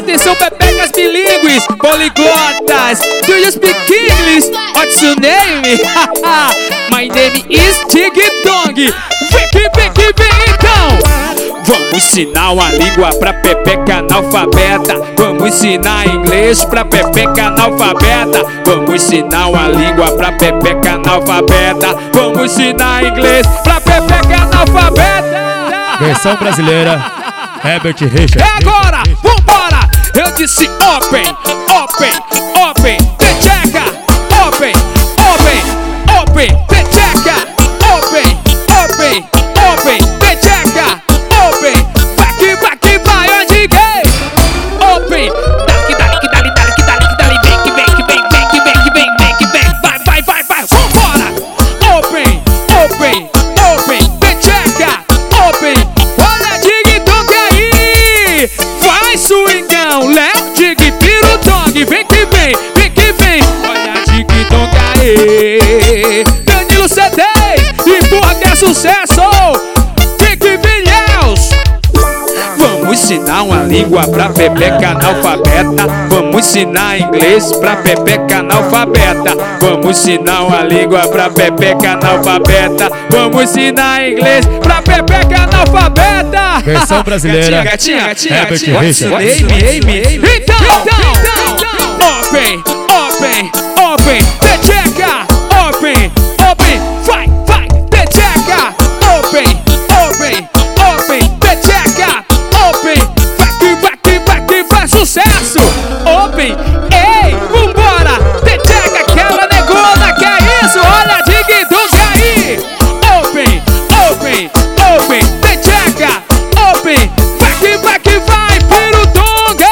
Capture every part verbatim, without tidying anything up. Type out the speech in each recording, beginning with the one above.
Atenção, pepecas bilíngues, poliglotas. Do you speak English? What's your name? My name is Tig Dong. Vem que vem que vem então. Vamos ensinar uma língua pra pepeca analfabeta. Vamos ensinar inglês pra pepeca analfabeta. Vamos ensinar uma língua pra pepeca analfabeta. Vamos ensinar inglês pra pepeca analfabeta. Versão brasileira, Herbert Richards. É agora, vambora! Eu disse open, open, open, pecheca, open, open, open, pecheca, open, open, open, pecheca, open, vai que vai que vai, onde gay, open, dali, dali, dali, dali, dali, dali, vem que vem que vem, vem que vem que vem, vem que vem, vai, vai, vai, vai, vambora! Open, open, open, pecheca, open, olha Tig Dong aí, vai swingão, Léo, Tig, Piro Dong, vem que vem, vem que vem, olha Tig Dong aí, Danilo C dez, empurra que é sucesso, Tig Vilhéus. Vamos ensinar uma língua pra pepeca analfabeta. Vamos ensinar inglês pra pepeca analfabeta. Vamos ensinar uma língua pra pepeca analfabeta. Vamos ensinar inglês pra pepeca analfabeta. Versão brasileira, gatinha, gatinha, Herbert gatinha. Richards. Então, então, então, open, open, open, pecheca, open, open, vai, vai, pecheca, open, open, open, pecheca, open, vai que vai que vai que vai, sucesso, open, ei, vambora, pecheca, aquela negona, que é isso, olha Tig Dong aí, open, open, open, pecheca, open, vai que vai que vai, Piro Dong,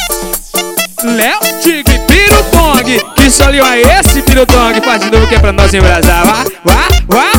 Léo, Tig, Piro Dong, que solinho é esse, Piro Dong, faz de novo que é pra nós embrasar, vá, vá, vá.